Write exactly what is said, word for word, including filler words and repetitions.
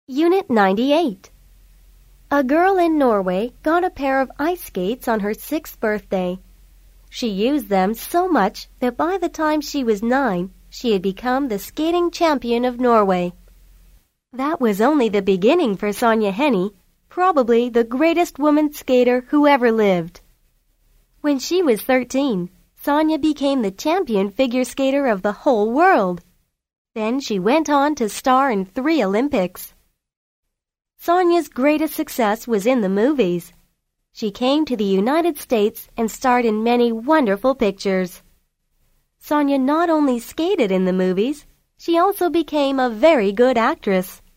Unit ninety-eight. A girl in Norway got a pair of ice skates on her sixth birthday. She used them so much that by the time she was nine, she had become the skating champion of Norway. That was only the beginning for Sonja Henie, probably the greatest woman skater who ever lived. When she was thirteen, Sonja became the champion figure skater of the whole world. Then she went on to star in three Olympics. Sonja's greatest success was in the movies. She came to the United States and starred in many wonderful pictures. Sonja not only skated in the movies, she also became a very good actress.